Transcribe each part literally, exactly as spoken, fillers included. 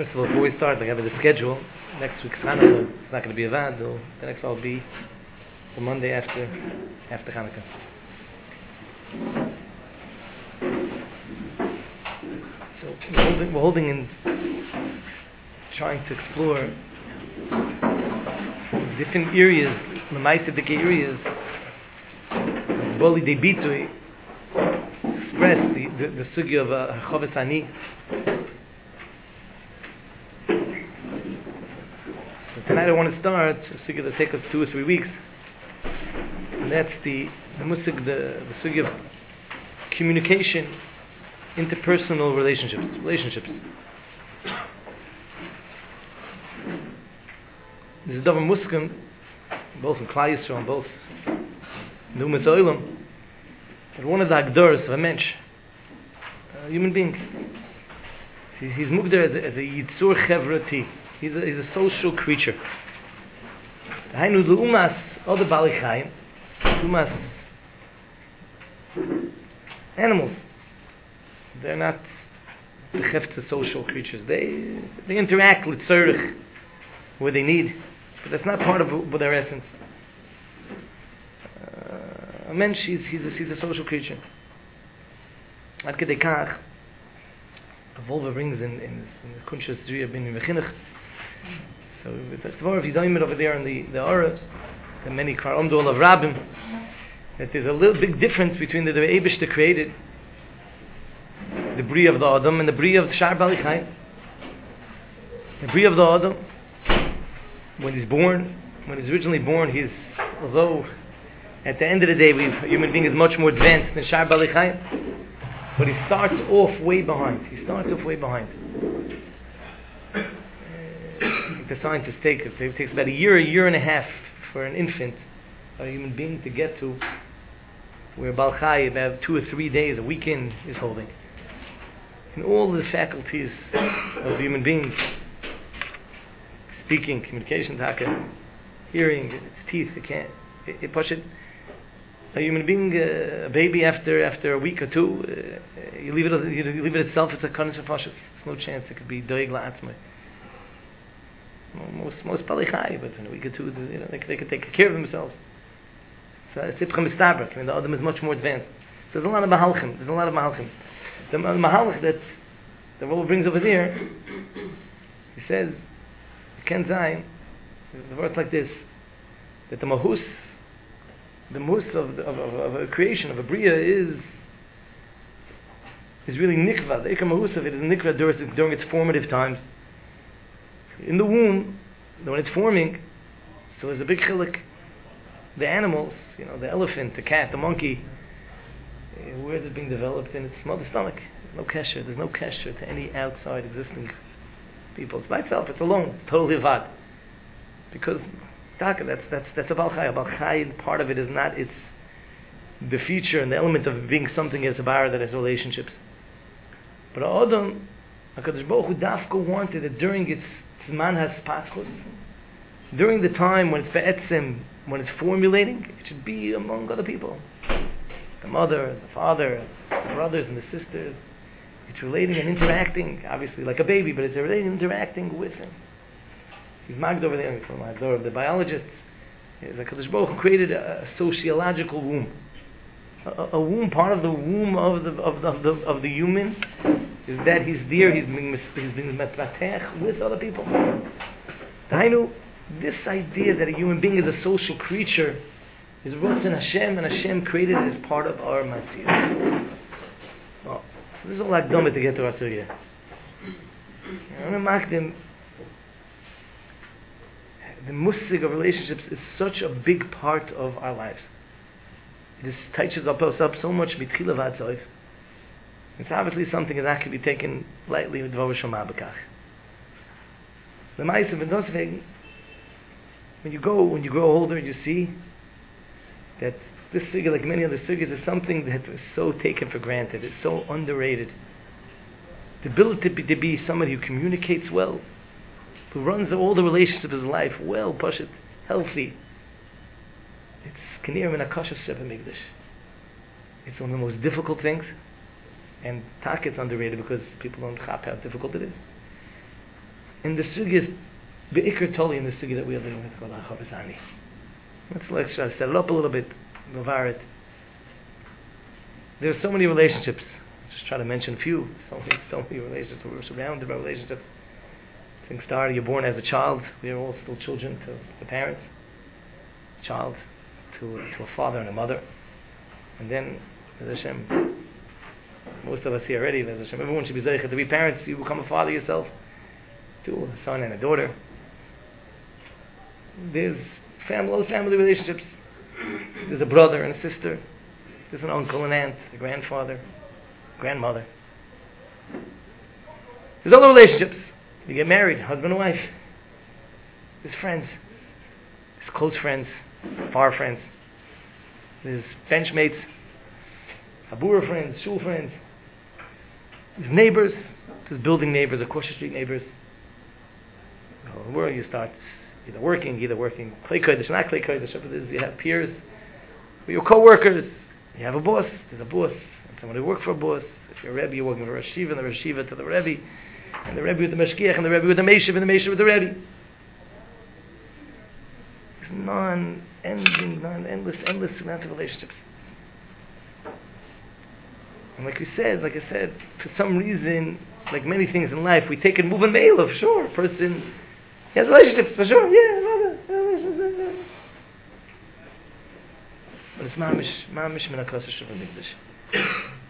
First of all, before we start, like I have the schedule. Next week's Hanukkah. It's not going to be a vad. So the next one will be the Monday after after Hanukkah. So we're holding, we're holding and trying to explore different areas, the Ma'aseh areas, Boli de Bitui, express the the, the sugya of uh, Chavetz Ani. So tonight I want to start a sugya that take us two or three weeks, and that's the the musig, the the sugya of communication, interpersonal relationships, relationships. This is Davar Muskim, both in Klal Yisrael and both in the Ummah Olam, that one of the Agdars of a mensch, a human being, he's, he's moved there as a, as a Yitzur Chevrati. He's a, he's a social creature. Hainu the Umas, all the Bali Chaim, Umas, animals, they're not the Chefta social creatures. They they interact with Tzurich where they need, but that's not part of their essence. Uh, a mensch, he's, he's, a, he's a social creature. Ad kedei kach, the Volva brings in, in, in the Kunshas Zriya bin Mechinuch. So it's more of his oimer over there in the, the Arabs, the many Kar Omdol of Rabbim, that there's a little big difference between the Eibishter created, the Bria of the Adam and the Bria of the Shar Bali Chaim. The Bria of the Adam, when he's born, when he's originally born, he's, although at the end of the day, we've, a human being is much more advanced than Shar Bali Chaim, but he starts off way behind. He starts off way behind. Uh, the scientists take it. It takes about a year, a year and a half for an infant, a human being, to get to where Bal Chai, about two or three days, a weekend, is holding. And all the faculties of the human being, speaking, communication, taka, hearing, its teeth, it can't, it, it push it. A human being, uh, a baby, after after a week or two, uh, you leave it you leave it itself, it's a kanis of There's no chance it could be doig la'atzmai. Most most Bali Chai, but in a week or two, you know, they, they can take care of themselves. So it's Sipcha Mistabrak. I mean, the Adam is much more advanced. So there's a lot of mahalchim. There's a lot of mahalchim. The mahalch that the Rebbe brings over there, he says, Ken Zayin, the words like this, that the mahus, the mahus of, the, of, of, of a creation, of a bria, is is really nikva. The ikar mahus of it is nikva during, during its formative times. In the womb, when it's forming, so there's a big chilik. The animals, you know, the elephant, the cat, the monkey, uh, where is it being developed? In its mother's stomach. There's no kesher. There's no kesher to any outside existing people. It's by itself. It's alone. It's totally avad. Because taka, that's that's that's a Bal Chai. A Bal Chai, part of it is not its the feature and the element of being something as a bar that has relationships. But Adam, HaKadosh Baruch Hu Dafka wanted that during its Zman HaSpatzchus, during the time when it's be'etzim, when it's formulating, it should be among other people. The mother, the father, the brothers and the sisters. It's relating and interacting, obviously like a baby, but it's relating and interacting with him. He's magd over there, from Magdor, the biologists. The HaKadosh Baruch Hu created a sociological womb. A, a womb, part of the womb of the of the, of the, of the human is that he's there, he's being he's being metvatech with other people. I know this idea that a human being is a social creature is roots in Hashem, and Hashem created it as part of our matzir. Well, so this is all akdama to get to our sugya. The musig of relationships is such a big part of our lives. It just touches up us up so much mitchila v'atzoif. It's obviously something that can be taken lightly with dvar shoma b'kach. The ma'aseh v'nosveg, when you go, when you grow older, you see that this sugya, like many other sugyas, is something that is so taken for granted. It's so underrated. The ability to be, to be somebody who communicates well, who runs all the relationships of his life well, pashut, healthy. It's K'nir min HaKashas Sheba Migdash. It's one of the most difficult things, and tak it's underrated because people don't chap how difficult it is. in the sugya, the ikr totally in the sugya that we are living with called Achavas Ani. Let's let's try to set it up a little bit, Mavar it. There's so many relationships. Just try to mention a few. So many, so many relationships. We're surrounded by relationships. Things start. You're born as a child. We are all still children to the parents. Child to to a father and a mother, and then Bez Hashem. Most of us here already. Bez Hashem. Everyone should be zeicha to be parents. You become a father yourself. To a son and a daughter. There's family, family relationships. There's a brother and a sister. There's an uncle and aunt, a grandfather, grandmother. There's other relationships. You get married, husband and wife. There's friends. There's close friends, far friends. There's benchmates, habura friends, shul friends. There's neighbors. There's building neighbors, across the street neighbors. Where you start either working, either working klei kodesh, not klei kodesh. You have peers, your co-workers. You have a boss. There's a boss. And someone who works for a boss. If you're a Rebbe, you're working for a Shiva, and the Shiva to the Rebbe, and the Rebbe with the Meshkiach, and the Rebbe with the Meshiv, and the Meshiv with the Rebbe. It's non-ending, non-endless, endless amount of relationships. And like we said, like I said, for some reason, like many things in life, we take it moving mail of sure. A person, he has relationships for sure. Yeah, relationships. But it's mamish, mamish min hakosher shel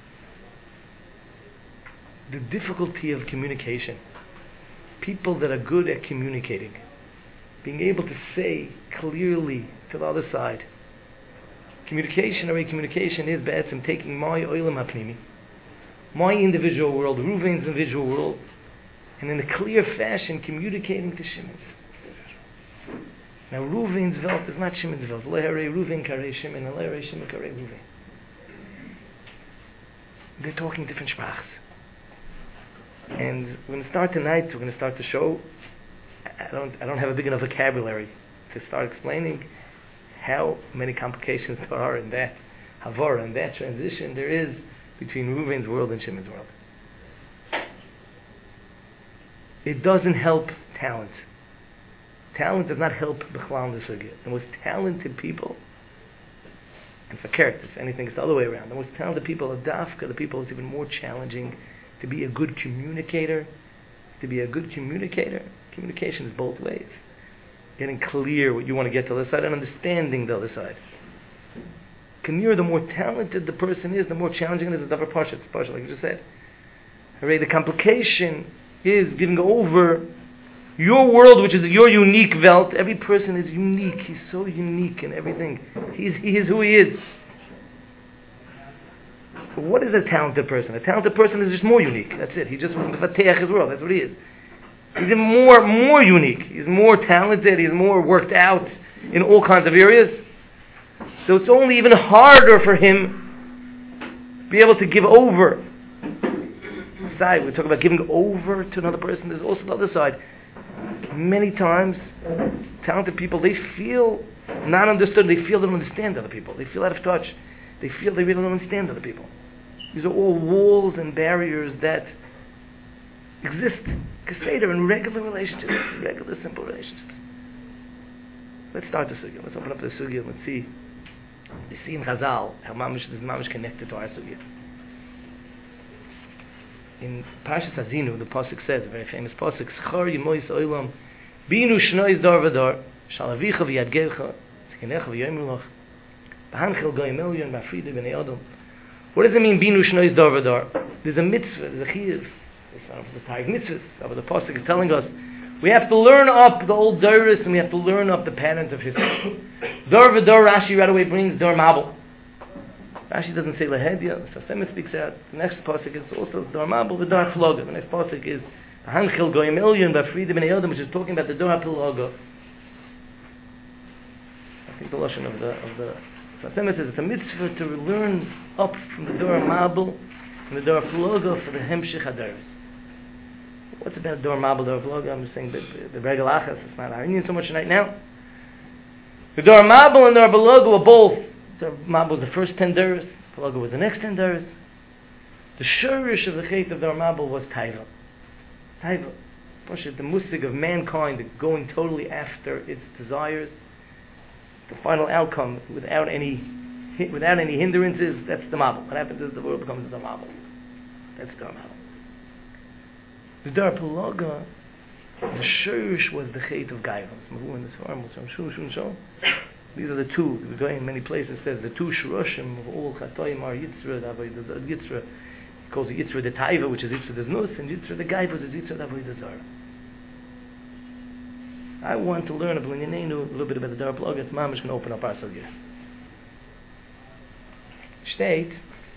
the difficulty of communication. People that are good at communicating, being able to say clearly to the other side. Communication, or communication is b'etzem taking my oilam hapnimi, my individual world, Reuven's individual world, and in a clear fashion communicating to Shimon's. Now Reuven's Welt is not Shimon's Welt. Leharei Reuven karei Shimon, and Leharei Shimon karei Reuven. They're talking different sprachs. And we're going to start tonight, we're going to start the show. I don't I don't have a big enough vocabulary to start explaining how many complications there are in that havara, in that transition there is between Reuven's world and Shimon's world. It doesn't help talent. Talent does not help B'chlal in the sugya. The most talented people, and for characters, anything is the other way around. The most talented people are dafka, the people it's even more challenging to be a good communicator. To be a good communicator, communication is both ways. Getting clear what you want to get to the other side and understanding the other side. Kanir, the more talented the person is, the more challenging it is. It's a parsha, it's parsha, like you just said. Hooray, the complication is giving over your world, which is your unique Welt. Every person is unique. He's so unique in everything. He's, he is who he is. What is a talented person? A talented person is just more unique. That's it. He just mefateach his world. That's what he is. He's even more, more unique. He's more talented. He's more worked out in all kinds of areas. So it's only even harder for him to be able to give over. Side, we talk about giving over to another person. There's also the other side. Many times, talented people, they feel not understood. They feel they don't understand other people. They feel out of touch. They feel they really don't understand other people. These are all walls and barriers that exist, Keseder, in regular relationships, regular simple relationships. Let's start the sugya. Let's open up the sugya and let's see. We see in Chazal how mamish is mamish connected to our sugya. In Parshas Azinu, the pasuk says, a very famous pasuk, Schar Yemois Olam, Binu Shnois Dar Vadar, Shalavicha v'Yadgecha, Tzkinecha v'Yoimulach, B'Hanchel Goyimelion, B'Afrida B'nei Adam. What does it mean, Binu Shnois Dar Vadar? There's a mitzvah, there's a chiyuv. It's one of the Taig mitzvahs. But the pasuk is telling us, we have to learn up the old Doris and we have to learn up the patterns of history. Dar Vadar, Rashi right away brings Dar Mabel. Rashi doesn't say Lehedia, the Sasema speaks out. The next pasuk is also Dar Mabel, the Dar Floga. The next pasuk is Hanchil Goyim Elyon, B'Afrida B'nei Adam, which is talking about the Dar Piloga. I think the lashon of the of the Sasema says it's a mitzvah to learn up from the Dar Mabel and the Dar Piloga for the Hemshich Hadaris. What's about Dar Mabel, Dar Piloga? I'm just saying the the Regel Achas. It's not our Indian so much right now. The Dar Mabel and Dar Piloga were both. The Mabel was the first ten days. Piloga was the next ten days. The shurish of the chait of Dar Mabel was Taiva. Taiva. The musig of mankind going totally after its desires, the final outcome without any without any hindrances, that's the Mabul. What happens is the world becomes the Mabul. That's the Mabul. The Dar Pelaga, the Shurish was the Chet of Gaivos. These are the two. The Goy in many places says the two Shuroshim of all Chatoim are Yitzra, the Avodah Yitzra. He calls it Yitzra the Taiva, which is Yitzra the Znus, and Yitzra the Gaivos is Yitzra the Avodah Zarah. I want to learn a little bit about the Dar Pelaga. It's Mamish going to open up our subject. State,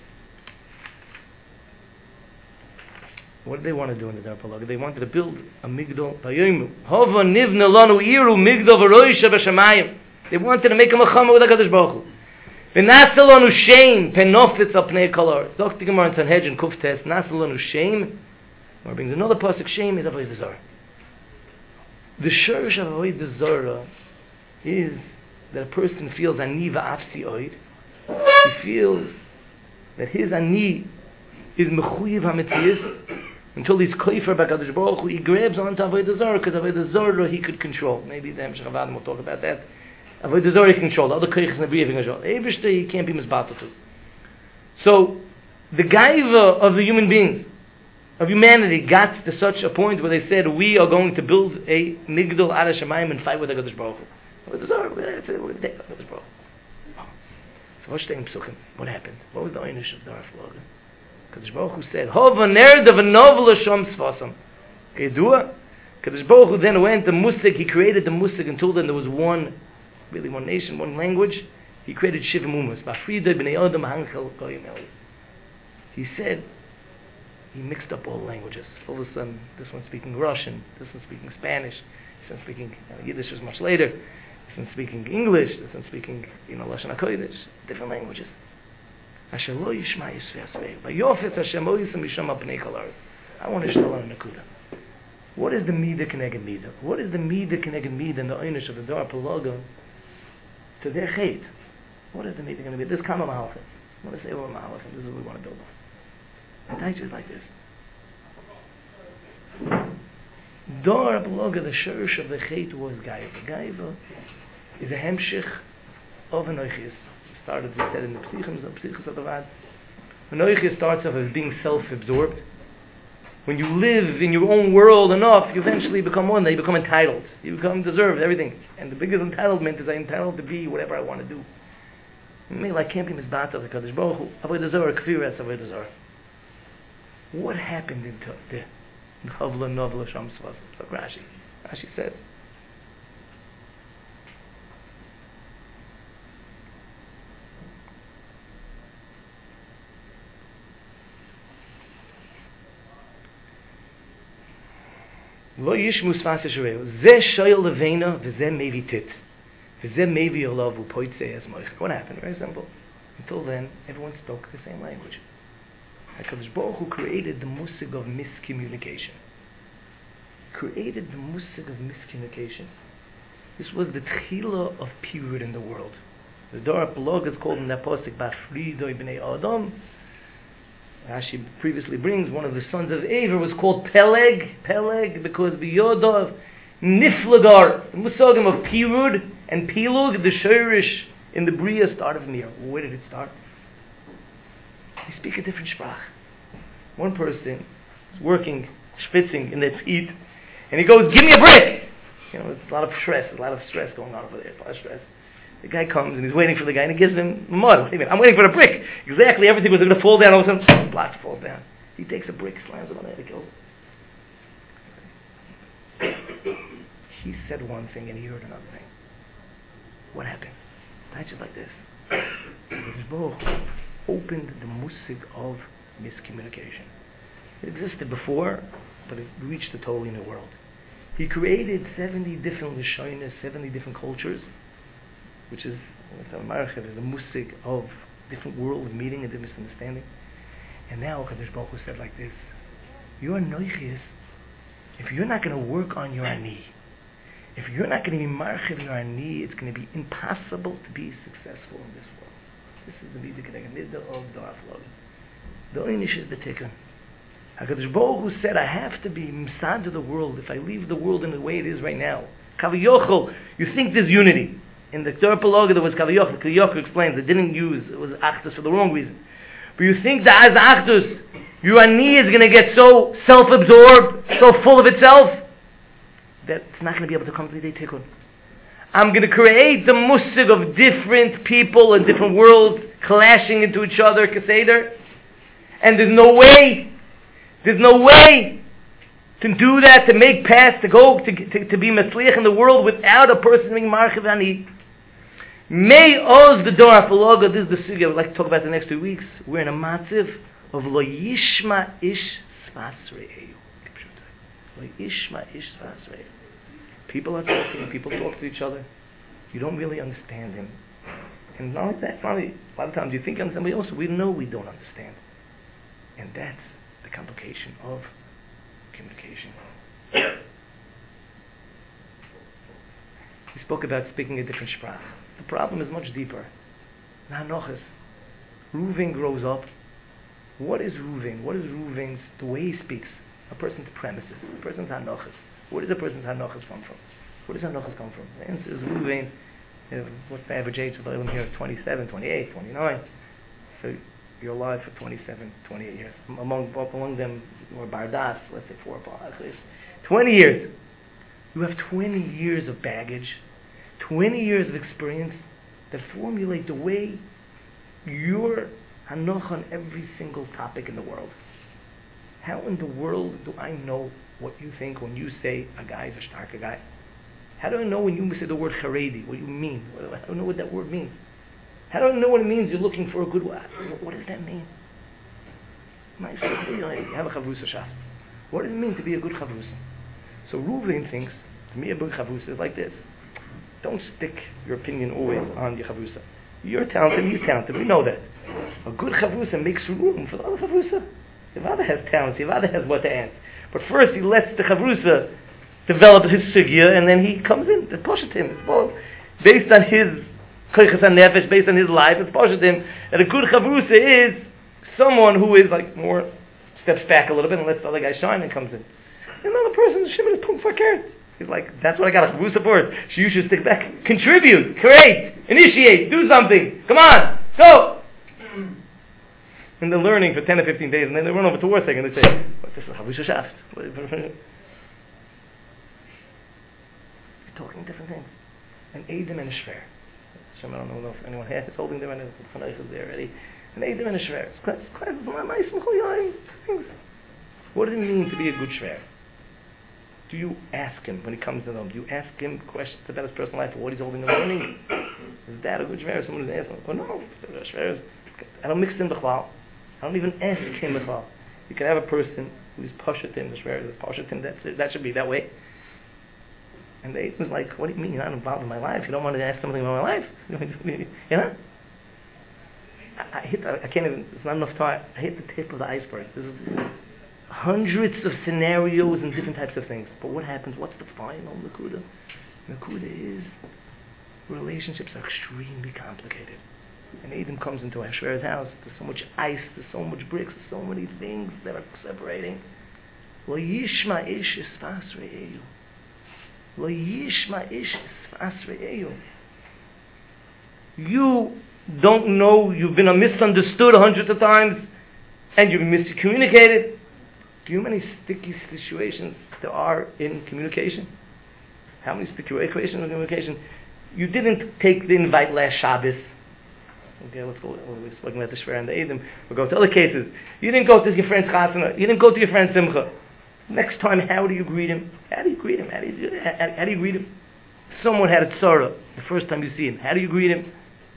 what did they want to do in the Dar Pelaga? They wanted to build a Migdal Vayomu. Hova nivna lanu iru Migdal v'roisha b'shamayim. They wanted to make a Mechama with HaKadosh Baruch Hu. V'nasel lanu shem penofitz al pnei kol haaretz. Doctor Gemara in Sanhedrin Kuftes. Nasel lanu shem. Gemara brings another pasuk. Shem is Avodah Zarah. The shurish of Avodah Zarah is that a person feels ani v'afsi oid. He feels that his ani is mechuyev hametzius until he's koifer b'Hakadosh Baruch Hu. He grabs onto Avodah Zarah because Avodah Zarah he could control. Maybe the Hemshech Avadim will talk about that. Avodah Zarah he can control. The other koiches in the Bria he can control. Eivishter he can't be misbatel to. So the gaiva of the human beings, of humanity, got to such a point where they said, we are going to build a migdal ala shamayim and fight with HaKadosh Baruch Hu. Avodah Zarah, we're going to take HaKadosh Baruch Hu. So what happened? What was the einish of the Dar Pelaga? Kadosh Baruch Hu said, Hova nerd of a novel shom sfasam. Kedua. Kadosh Baruch Hu then went the musig. He created the musig. Until then there was one, really one nation, one language. He created shiva mumas. Bafrida b'nei adam hanchel goyim eli. He said, he mixed up all languages. All of a sudden, this one's speaking Russian, this one's speaking Spanish, this one's speaking uh, Yiddish was much later. This one's speaking English, this one's speaking, you know, Lashon HaKodesh, different languages. Asher lo yishma yisvei asvei. Vayofetz Hashem lo yisam yishama b'nei kol haaretz. I want to shtel on a nakuda. What is the Mida Keneged Mida? What is the Mida Keneged Mida and the einish of the Dar Pelaga to their chait? What is the Mida Keneged Mida? This Kama Mahalchim. I want to say over Mahalchim. This is what we want to build on. And Taich is like this. Dar Pelaga, the shurish of the chait was Gaiva. Gaiva is a hemshich of an oichis. Started, we said in the Psichim, the Psichos of the Rad. An oichis starts off as being self-absorbed. When you live in your own world enough, you eventually become one. You become entitled. You become deserved, everything. And the biggest entitlement is I'm entitled to be whatever I want to do. Maybe I can't be misbata of the Kadosh Baruch Hu. Avodah Zarah, kfiras Avodah Zarah. What happened in the Chavla Novla Sham Svas? Like Rashi. Rashi says. Lo yishmu sfas yishreu. Ze shoyel levena v'ze mevi tit. V'ze mevi olav u'poitzei es moich. What happened? Very simple. Until then, everyone spoke the same language. HaKadosh Baruch Hu created the musig of miscommunication. Created the musig of miscommunication. This was the tchila of period in the world. The Dar Pelaga is called in that pasuk Bafridoi b'nei Adam. Rashi previously brings one of the sons of Aver was called Peleg, Peleg, because the Yodov Niflagar, the Musagim of Pirud and Pilug, the Shurish in the Bria started from here. Where did it start? They speak a different sprach. One person is working, schwitzing in their feet, and he goes, "Give me a brick!" You know, it's a lot of stress, a lot of stress going on over there, a lot of stress. The guy comes and he's waiting for the guy and he gives him mud. What do you mean? I'm waiting for the brick. Exactly, everything was going to fall down. All of a sudden, block falls down. He takes a brick, slams it on there, and kills him. He said one thing and he heard another thing. What happened? That's just like this. His Baruch opened the musig of miscommunication. It existed before, but it reached a totally new world. He created seventy different Lashonas, seventy different cultures, which is the musig of different world of meeting and different understanding. And now Kadosh Baruch Hu said like this: your noichis, if you're not going to work on your ani, if you're not going to be marchiv your ani, it's going to be impossible to be successful in this world. This is the midah keneged midah of Dar Pelaga. The einish is the tikkun. HaKadosh Baruch Hu said, I have to be Msad to the world if I leave the world in the way it is right now. Kaviyachol, you think there's unity. In the Torah Pelaga there was Kaviyachol. Kaviyachol explains they didn't use, it was Achdus for the wrong reason. But you think that as Achdus, your Ani is going to get so self-absorbed, so full of itself, that it's not going to be able to come to the Tikkun. I'm going to create the musig of different people and different worlds clashing into each other, Keseder. And there's no way, there's no way to do that, to make paths, to go, to, to, to be Matzliach in the world without a person being Marchiv Ani. May Oz the Dor HaPelaga, this is the sugya I would like to talk about the next two weeks. We're in a matziv of Lo Yishma Ish Sfas Re'eyu. Lo Yishma Ish Sfas Re'eyu. People are talking, people talk to each other. You don't really understand him. And not only that, not only, a lot of times you think you understand somebody else, we know we don't understand. And that's the complication of communication. We spoke about speaking a different sprach. The problem is much deeper. Nanochas. Reuven grows up. What is Reuven? What is Reuven's, the way he speaks? A person's premises, a person's hanochas. Where does a person's hanochas come from? Where does hanochas come from? The answer is Reuven. You know, what's the average age of the here? twenty-seven, twenty-eight, twenty-nine. So you're alive for twenty-seven, twenty-eight years. Among among them, or Bardas, let's say four or five. twenty years. You have twenty years of baggage, twenty years of experience that formulate the way your hanoch on every single topic in the world. How in the world do I know what you think when you say a guy is a starker guy? How do I know when you say the word Haredi, what you mean? I don't know what that word means. How do I know what it means you're looking for a good word? What does that mean? You have a chavrusa shas. What does it mean to be a good chavrusa? So Reuven thinks, to me a good chavrusa is like this. Don't stick your opinion always on your chavrusa. You're talented, he's talented, we know that. A good chavrusa makes room for the other chavrusa. Your father has talents, your father has what to ask. But first he lets the chavrusa develop his sugya, and then he comes in. It's poshet him. It's both based on his koiches nefesh, based on his life. It's poshet him. And a good chavrusa is someone who is like more steps back a little bit and lets the other guy shine and comes in. Another person, shimon is punk fakert. He's like, that's what I got a chavrusa for. So you should stick back, contribute, create, initiate, do something. Come on, go. And they're learning for ten or fifteen days, and then they run over to Warsaw and they say, what, this is Chavrusa Shaft. You're talking different things. An Eidim and a Shver. I don't know if anyone has, it's holding them, and the Chanayich is there already. An Eidim and a Shver. It's quite, it's quite nice things. What does it mean to be a good Shver? Do you ask him when he comes to them? Do you ask him questions about his personal life or what he's holding and learning? Is that a good Shver? Someone who's asking, oh no, Shver is, I don't mix in B'chlal. I don't even ask him at all. You can have a person who's poshetim, the shver is poshetim, that's it. That should be that way. And the Eidim was like, what do you mean you're not involved in my life? You don't want to ask something about my life? You know? I, I hit, I can't even, it's not enough time. I hit the tip of the iceberg. There's hundreds of scenarios and different types of things. But what happens? What's the final Nakuda? Nakuda is relationships are extremely complicated. And Eidim comes into Hashver's house. There's so much ice, there's so much bricks, there's so many things that are separating. Lo yishma ish esfas re'eyu. Lo yishma ish esfas re'eyu. You don't know, you've been misunderstood hundreds of times, and you've been miscommunicated. Do you know how many sticky situations there are in communication? How many sticky situations in communication? You didn't take the invite last Shabbos. Okay, let's go. We're speaking about the Shver and the Eidim. We'll go to other cases. You didn't go to your friend's chasana. You didn't go to your friend's simcha. Next time, how do you greet him? How do you greet him? How do you, how, how do you greet him? Someone had a tzara the first time you see him. How do you greet him?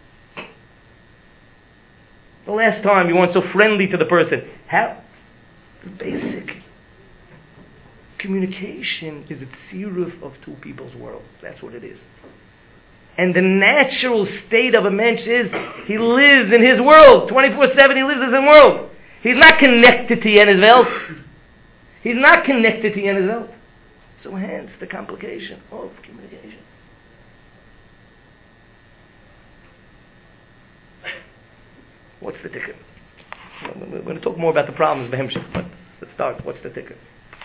The last time you weren't so friendly to the person. How? Basic. Communication is a tziruf of two people's worlds. That's what it is. And the natural state of a mensch is he lives in his world. twenty-four seven he lives in his world. He's not connected to Yen's Welt. He's not connected to Yen's Welt. So hence the complication of communication. What's the ticket? We're going to talk more about the problems of Hemshech, but let's start. What's the ticker?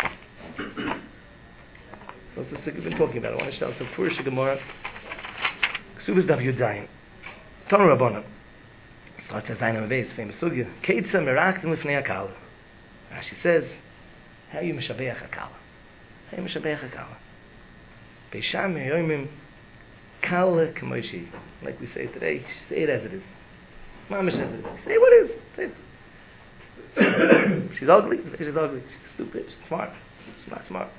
So what's the ticker we've been talking about? I want to show some Purish Gemara. Ksubas Dav Yudayim. Tanu Rabbanan. Starts as Zayin Amabeis, famous sugya. Keitza meraktim lifnei hakala. Rashi says, how you mishabeach hakala? How you mishabeach hakala? Beisham yoimim kala k'moishi. Like we say today, say it as it is. Mamish as it is. Say what it is. Say it. She's ugly. She's ugly. She's stupid. She's smart. She's not smart.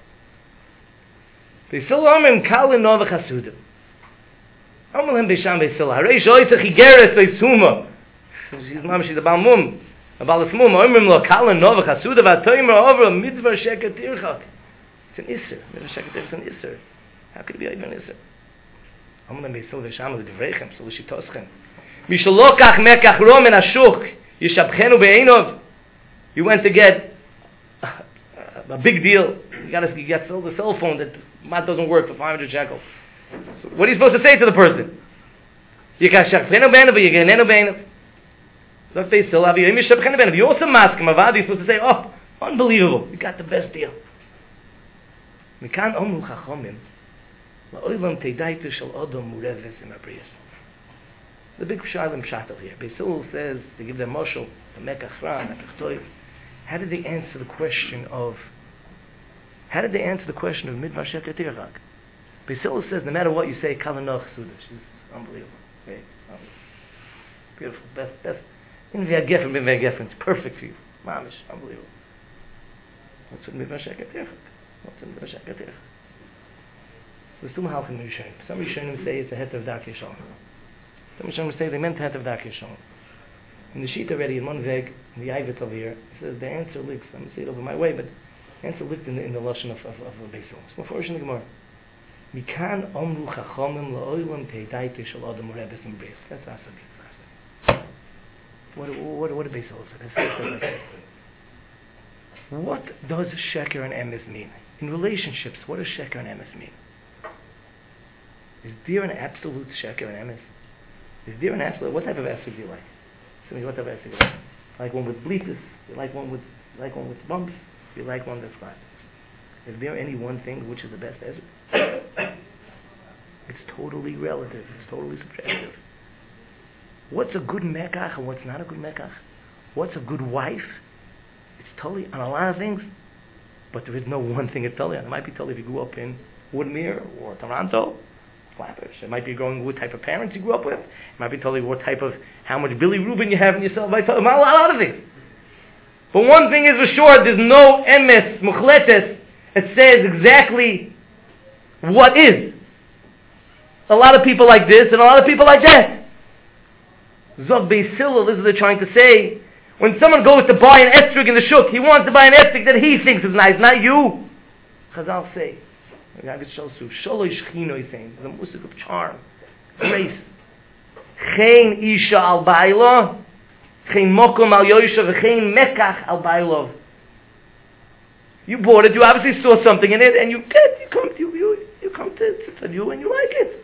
Beisil omim kala nova chasudim. Omelhem beisham beisil. Harei shoytach igeres beisuma. She's mamish. She's a balmum. A balasmum. Omim lo kala nova chasudim. Vatoymer over a mitzvah sheket irchak. It's an isser. Mitzvah sheket irchak is an isser. How could it be even an isser? Omelhem beisil beisham le divreichem. So l'shitoschem. Mishalokach mekach romen ashuk. Yishabchenu be'enov. You went to get a, a big deal. You got to get sold a cell phone that mat doesn't work for five hundred shekels. So what are you supposed to say to the person? You got shakfenu be'enov, you get nenu be'enov. Don't say still have you. You also mask him. You're supposed to say, oh, unbelievable. You got the best deal. Mikan omu chachomim la'olam teidaitu shel odom mureves imabriyas. The big Shalim Shatel here. Beisil says, to give them moshel, the Mekach Ra, Mekach Toiv. How did they answer the question of, how did they answer the question of Midvar Sheket Irchak? Beisil says, no matter what you say, Kalanoch Suda. She's unbelievable. Okay? Unbelievable. Beautiful. Best, best. In Via Geffen, in Via Geffen. It's perfect for you. Mamish. Unbelievable. What's with Midvar Sheket Irchak? What's in Midvar Sheket Irchak? There's two Mahalchim Rishonim. Some Rishonim say it's a het of Darkei Shalom. Some Rishonim say they meant to have Darkei Shalom. In the sheet already, in one veg, in the Ivit over here, it says the answer lives. I'm going to say it over my way, but the answer lives in the, in the Lashon of, of, of Beisil. So, before in the Gemara. Mikan omru chachomim la'olam teidaitu shel adam urebes and breis. That's Asagi. What, what, what did Beisil say? What does sheker and emes mean? In relationships, what does sheker and emes mean? Is there an absolute sheker and emes? Is there an absolute? What type of esrog do you like? So what type of esrog do you like? Like one with bleepers? You like one with like one with bumps? You like one that's flat? Is there any one thing which is the best esrog? It's totally relative. It's totally subjective. What's a good mekach and what's not a good mekach? What's a good wife? It's totally on a lot of things, but there is no one thing it's totally on. It might be totally if you grew up in Woodmere or Toronto. It might be going what type of parents you grew up with. It might be telling you what type of, how much Billy Rubin you have in yourself. It might tell you a lot of things. But one thing is for sure, there's no emes, muchletes, that says exactly what is. A lot of people like this and a lot of people like that. Zog Beisil, this is what they're trying to say. When someone goes to buy an esrog in the shuk, he wants to buy an esrog that he thinks is nice, not you. Chazal say. Sholosh chino is saying, the music of charm, grace. Chein isha al bailo, chein mokom al yosha, v'chein mekach al bailov. You bought it, you obviously saw something in it, and you get, you come, you, you, you come to sit on you, and you like it.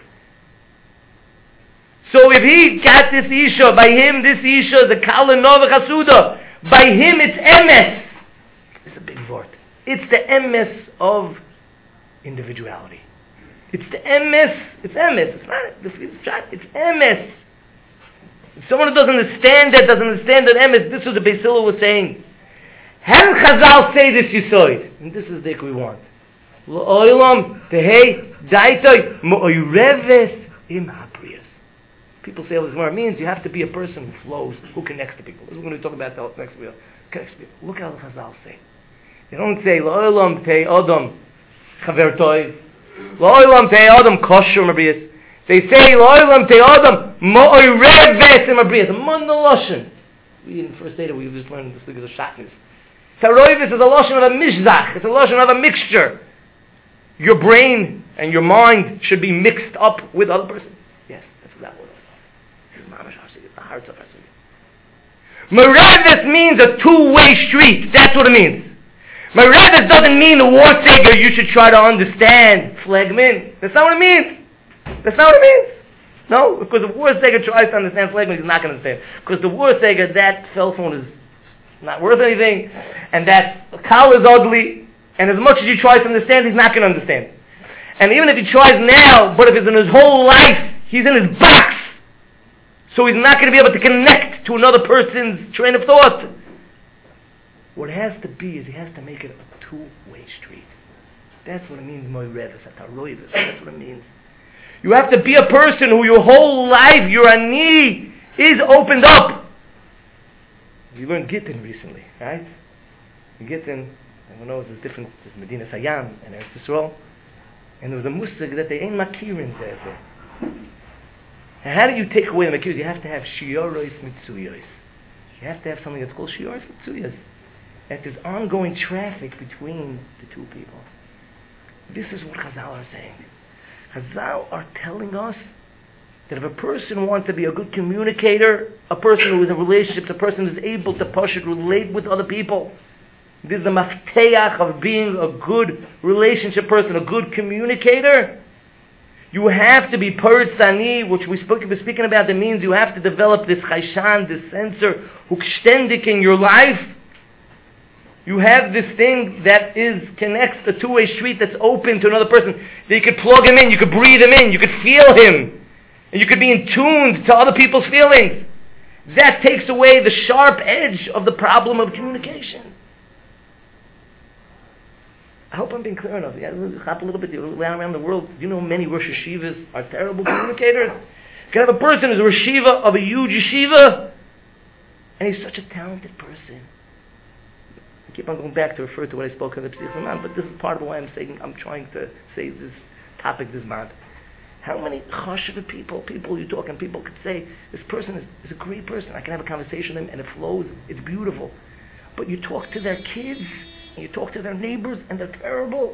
So if he got this isha, by him this isha, the kala nova chasuda, by him it's emes. It's a big word. It's the emes of individuality. It's the emes. It's emes. It's not. It's emes. If someone who doesn't understand that, doesn't understand that emes, this is what the Beisil was saying. How Chazal say this yisoid? And this is the we want. L'olam tehei daitoi mo'oireves im hapriyas. People say, well, what it means you have to be a person who flows, who connects to people. This is what we're going to talk about next week. Connects to people. Look how the Chazal say. They don't say l'olam tehei odom chaver toiv. L'olam tehei odom kosher mabriyas. They say l'olam tehei odom mo'oireves im hapriyas. Among the lashon. We in first data we just learned this thing as a shatnez. Taroivis is a lashon of a mishzach. It's a lashon of a mixture. Your brain and your mind should be mixed up with other person. Yes, that's exactly what it is. This is mamash hashig. It's the heart of hashig. Merevis means a two-way street. That's what it means. Merevis doesn't mean the warsager you should try to understand. Phlegmin. That's not what it means. That's not what it means. No, because the warsager tries to understand phlegmin, he's not going to understand. Because the warsager, that cell phone is not worth anything, and that Kal is ugly, and as much as you try to understand, he's not going to understand. And even if he tries now, but if it's in his whole life, he's in his box, so he's not going to be able to connect to another person's train of thought. What it has to be is he has to make it a two-way street. That's what it means, moirevis, ataroivis. That's what it means. You have to be a person who your whole life, your ani, is opened up. You learned Gittin recently, right? Gittin, everyone knows there's different, there's Medina Sayyam and Eretz Yisrael. And there was a musig that they ain't makirin there. And how do you take away the makirin? You have to have shiyoros mitzuyos. You have to have something that's called shiyoros mitzuyos. That there's ongoing traffic between the two people. This is what Chazal are saying. Chazal are telling us that if a person wants to be a good communicator, a person who is in relationships, a person who is able to push it, relate with other people, this is the mafteach of being a good relationship person, a good communicator. You have to be persani, which we spoke, we're speaking about. That means you have to develop this chayshan, this sensor, hukshtendik in your life. You have this thing that is connects the two-way street that's open to another person. That you could plug him in, you could breathe him in, you could feel him. And you could be in tune to other people's feelings. That takes away the sharp edge of the problem of communication. I hope I'm being clear enough. Yeah, hop a little bit around the world. You know many Rosh Yeshivas are terrible communicators. You can have a person who's a Rosh Yeshiva of a huge yeshiva, and he's such a talented person. I keep on going back to refer to what I spoke of the P'sich Zaman, but this is part of why I'm saying I'm trying to say this topic this month. How many chashuv people, people you talk and people could say, this person is, is a great person. I can have a conversation with them and it flows. It's beautiful. But you talk to their kids, and you talk to their neighbors, and they're terrible.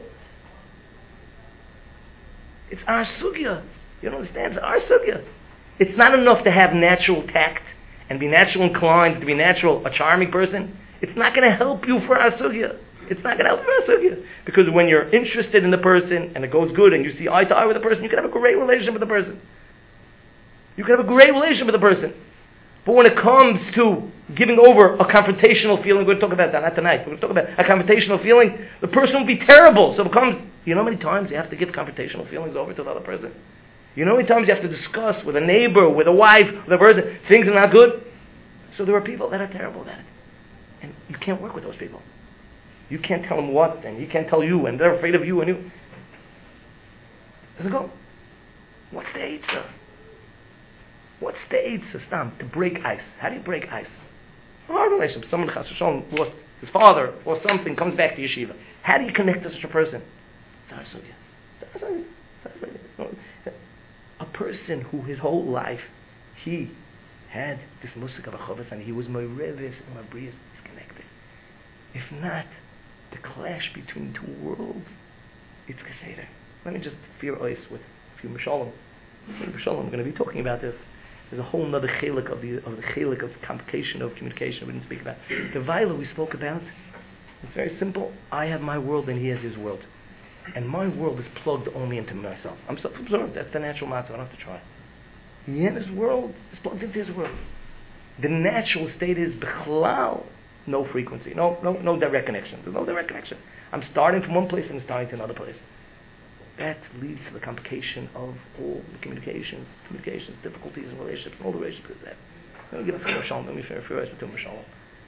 It's our sugya. You don't understand? It's our sugya. It's not enough to have natural tact and be natural inclined, to be natural, a charming person. It's not going to help you for our sugya. It's not going to help you for our sugya. Because when you're interested in the person and it goes good and you see eye to eye with the person, you can have a great relationship with the person. You can have a great relationship with the person. But when it comes to giving over a confrontational feeling, we're going to talk about that, not tonight. We're going to talk about a confrontational feeling. The person will be terrible. So it becomes, you know how many times you have to give confrontational feelings over to the other person? You know how many times you have to discuss with a neighbor, with a wife, with a person, things are not good? So there are people that are terrible at it. And you can't work with those people. You can't tell them what, and you can't tell you, and they're afraid of you, and you. Does it go? What's the eitzah? What's the eitzah, Stam, to break ice? How do you break ice? A hard relationship. Someone Chas V'Shalom lost his father or something, comes back to yeshiva. How do you connect to such a person? A person who his whole life he had this musik of a chovas and he was moirevis and mabrias is connected. If not, the clash between two worlds, it's kaseder. Let me just fear ois with a few mashalom. Mashalom, I'm going to be talking about this. There's a whole other chelik of the of the chelik of complication of communication we didn't speak about. The Vaila we spoke about, it's very simple. I have my world and he has his world. And my world is plugged only into myself. I'm self-absorbed. That's the natural matter. I don't have to try. He and his world is plugged into his world. The natural state is bichlal, no frequency, no no no direct connection. There's no direct connection. I'm starting from one place and starting to another place. That leads to the complication of all the communications, communications, difficulties in relationships, and all the relationships that. Let me give a few mashalom. Let me fear fear with two mashalom.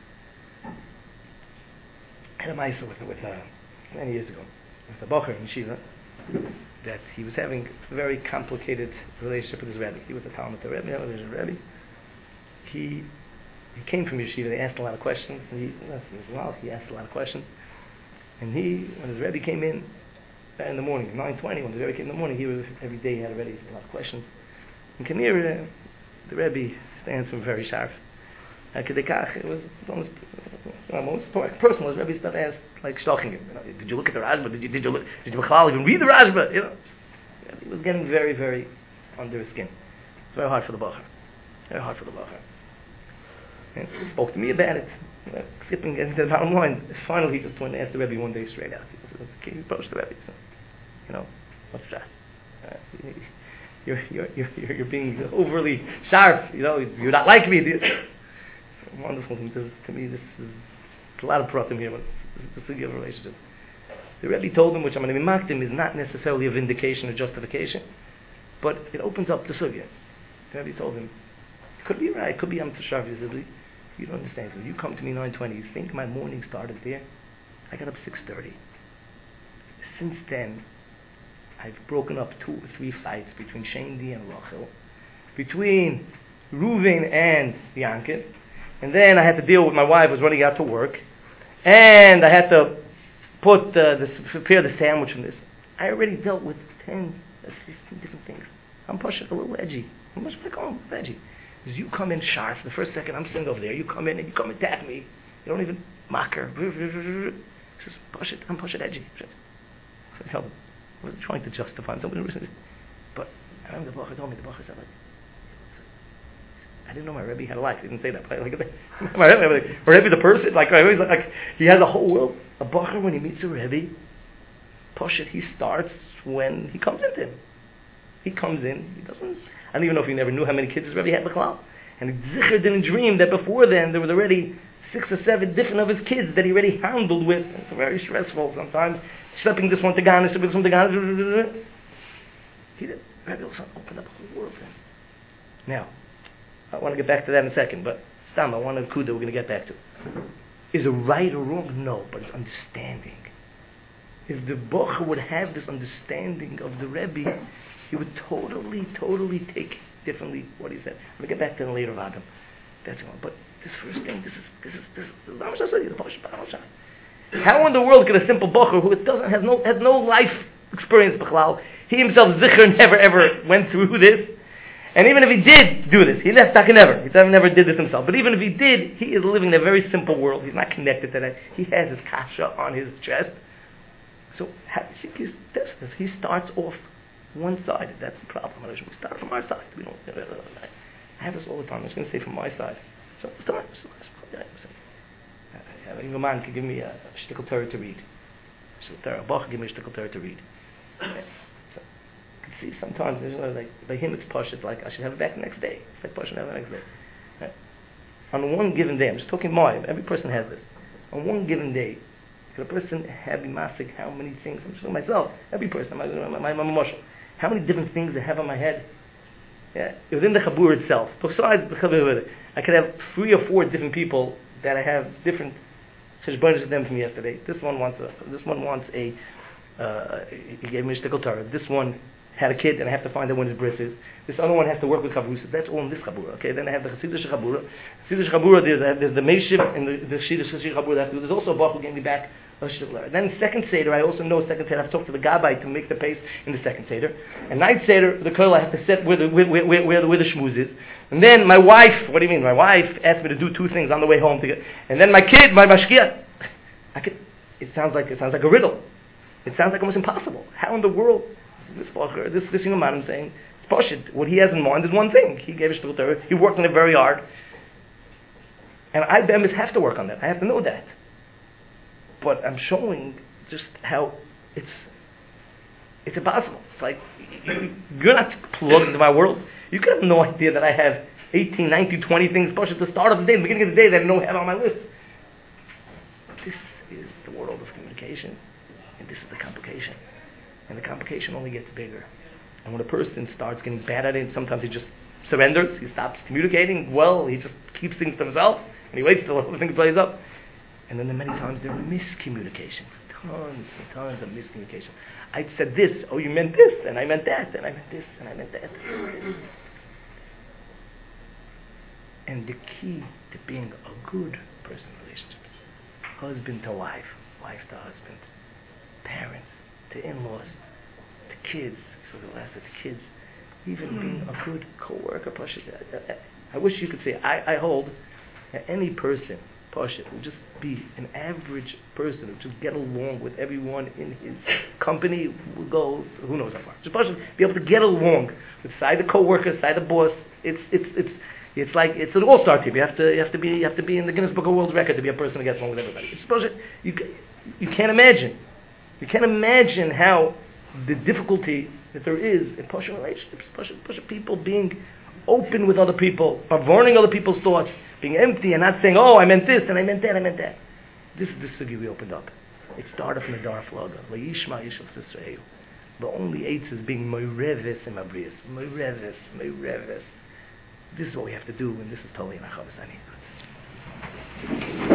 I had a ma'isa with with uh, many years ago with a bocher in Shiva that he was having a very complicated relationship with his Rebbe. He was a Talmud to Rebbe, he was a Rebbe. He he came from Yeshiva. They asked a lot of questions. And he, as well, he asked a lot of questions. And he, when his Rebbe came in in the morning, nine twenty, when the Rebbe came in the morning, he was every day he had already a lot of questions. And Kamir, uh, the Rebbe stands for very sharp. It was almost, almost personal. His Rebbe started asked, like stalking him. You know, did you look at the Rashba? Did you did you look, did you even read the Rashba? You know, he was getting very very under his skin. It's very hard for the Bacher. Very hard for the Bacher. And he spoke to me about it. You know, skipping into the bottom line. Finally, he just went and asked the Rebbe one day straight out. He said, "Can you approach the Rebbe? So, you know, what's that? Uh, you're, you're you're you're being overly sharp. You know, you're not like me." Wonderful thing to, to me. This is a lot of pratim here, but it's a good relationship. The Rebbe told him, which I'm going to be mocked him, is not necessarily a vindication or justification, but it opens up the sugya. The Rebbe told him, it could be right, it could be Yom Tov. He said, you don't understand. So you come to me nine twenty, you think my morning started there? I got up six thirty. Since then, I've broken up two or three fights between Shendi and Rachel, between Reuven and Yankov, and then I had to deal with my wife was running out to work, and I had to put uh, the prepare the sandwich and this. I already dealt with ten, fifteen different things. I'm pushing a little edgy. I'm pushing like, oh, edgy. Because you come in sharp. The first second I'm sitting over there, you come in and you come and tap me. You don't even mock her. Just push it. I'm pushing edgy. So I tell them, I wasn't trying to justify somebody. But I remember the Bacher told me, the Bacher said, like, I didn't know my Rebbe had a life. He didn't say that. But like, my Rebbe, like, my Rebbe the person, like, I always, like, he has a whole world. A Bacher, when he meets a Rebbe, push it, he starts when he comes into him. He comes in, he doesn't, I don't even know if he never knew how many kids his Rebbe had b'chlal. And Zicher didn't dream that before then there was already six or seven different of his kids that he already handled with. It's very stressful sometimes. Schlepping this one to Ghana, schlepping this one to Ghana. He did. Rebbe also opened up a whole world for him. Now, I want to get back to that in a second, but Stam, I want to kuda we're going to get back to. Is it right or wrong? No, but it's understanding. If the Bocher would have this understanding of the Rebbe, he would totally, totally take differently what he said. I'm going to get back to the later of Adam. That's one. But this first thing, this is, this is, this is, how in the world could a simple Bocher who doesn't, has no, has no life experience, b'chlal, he himself, Zicher, never ever went through this. And even if he did do this, he left Taka never. He never did this himself. But even if he did, he is living in a very simple world. He's not connected to that. He has his kasha on his chest. So he starts off one side. That's the problem. We start from our side. We don't. I have this all the time. I'm just going to say from my side. So start. Even a man can give me a shtickle Torah to read. A Bach give me a shtickle Torah to read. So you can see sometimes there's like by him it's push. It's like I should have it back the next day. It's like push and have it the next day. Right? On one given day, I'm just talking my. Every person has this. On one given day. Could a person have in masik how many things? I'm just myself. Every person, my my my marshal. How many different things I have on my head? Yeah, within the chabur itself. Besides the chabur, I could have three or four different people that I have different cheshbonos of them from yesterday. This one wants a. This one wants a. Uh, he gave me a shtickle Torah. This one had a kid, and I have to find out when his bris is. This other one has to work with chavrusa. That's all in this chabura. Okay, then I have the chassidish chabura. Chassidish chabura. There's, there's the meishim and the the shidduch chabura. There's also a bach who gave me back. Then second Seder, I also know second Seder, I have to talk to the Gabbai to make the pace in the second Seder. And ninth Seder, the Koil, I have to set where the, where, where, where, where, where the shmooze is. And then my wife, what do you mean? My wife asked me to do two things on the way home. To get, and then my kid, my mashkia. I could, it sounds like it sounds like a riddle. It sounds like almost impossible. How in the world, this this, this young man, I'm saying, it's poshut. What he has in mind is one thing. He gave a shtickle Torah. He worked on it very hard. And I, Bemis, have to work on that. I have to know that. But I'm showing just how it's it's impossible. It's like you're not plugged into my world. You could have no idea that I have eighteen, nineteen, twenty things pushed at the start of the day, the beginning of the day that I don't have on my list. This is the world of communication, and this is the complication. And the complication only gets bigger. And when a person starts getting bad at it, sometimes he just surrenders, he stops communicating well, he just keeps things to himself, and he waits till everything plays up. And then many times there are miscommunications. Tons and tons of miscommunication. I said this, oh you meant this, and I meant that, and I meant this, and I meant that. And the key to being a good person in relationships, husband to wife, wife to husband, parents to in-laws, to kids, so the last of the kids, even being a good co-worker. I wish you could say, I, I hold that any person Pasha will just be an average person who just get along with everyone in his company. Will go who knows how far. Just Pasha be able to get along with side the co-worker, side the boss. It's it's it's it's like it's an all-star team. You have to you have to be you have to be in the Guinness Book of World Record to be a person who gets along with everybody. It's Pasha, you you can't imagine. You can't imagine how the difficulty that there is in Pasha relationships. Pasha, Pasha people being open with other people, avoiding other people's thoughts, being empty and not saying, oh, I meant this and I meant that, I meant that. This is the sugi we opened up. It started from the Darf Laga. Vayishma Yishav Sisrael. The only eitz is being moireves in Abrius. Moireves, moireves. This is what we have to do, and this is totally in Achavas Ani.